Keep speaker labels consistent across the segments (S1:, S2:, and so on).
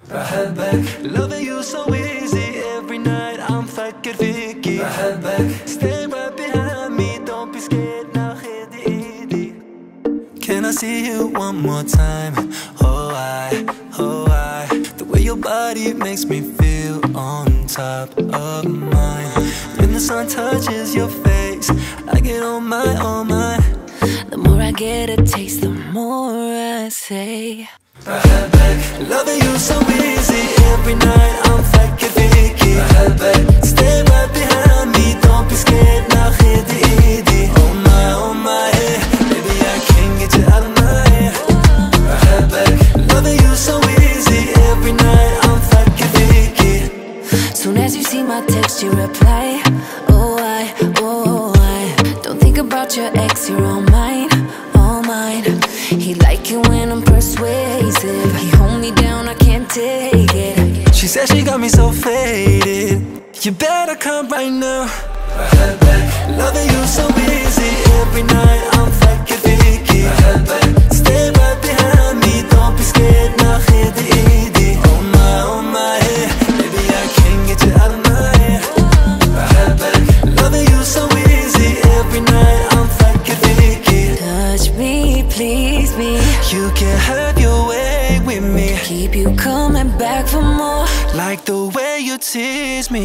S1: بحبك.
S2: Loving you so easy every night I'm فكر فيكي.
S1: بحبك.
S2: Stay right behind me, don't be scared, now خدي ايدي. Can I see you one more time? Oh I The way your body makes me feel on top of mine. When the sun touches your face, I get on my.
S3: The more I get a taste, the more I say
S1: بحبك.
S2: Loving you so easy every night I'm فكر فيكي.
S1: بحبك.
S2: Stay right behind me, don't be scared, now خدي ايدي. Oh my, yeah. Baby I can't get you out of my head.
S1: بحبك.
S2: Loving you so easy every night I'm فكر فيكي.
S3: Soon as you see my text, you reply. Oh I don't think about your ex, you're all mine, all mine. He like it when I'm persuasive. He hold me down, I can't take it.
S2: She said she got me so faded. You better come right now.
S1: بحبك.
S2: Loving you so easy every night I'm فكر فيكي.
S1: بحبك.
S2: Stay right behind me, don't be scared, now خدي ايدي. Oh my, yeah. Baby I can't get you out of my head.
S1: بحبك.
S2: Loving you so easy every night I'm فكر فيكي.
S3: Touch me, please me.
S2: You can have your way with me.
S3: Keep you coming back for more.
S2: Like the way you tease me,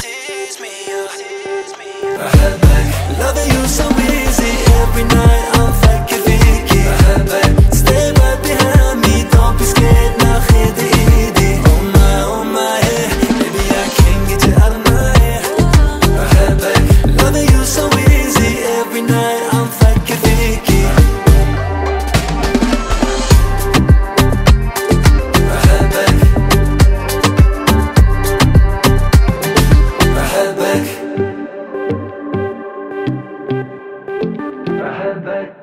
S1: بحبك.
S2: Loving you so easy every night I'm فكر فيكي.
S1: بحبك.
S2: Stay right behind me, don't be scared, now خدي ايدي. Oh my, yeah. Baby I can't get you out of my head.
S1: بحبك.
S2: Loving you so easy every night I'm فكر فيكي.
S1: بحبك. بحبك. بحبك.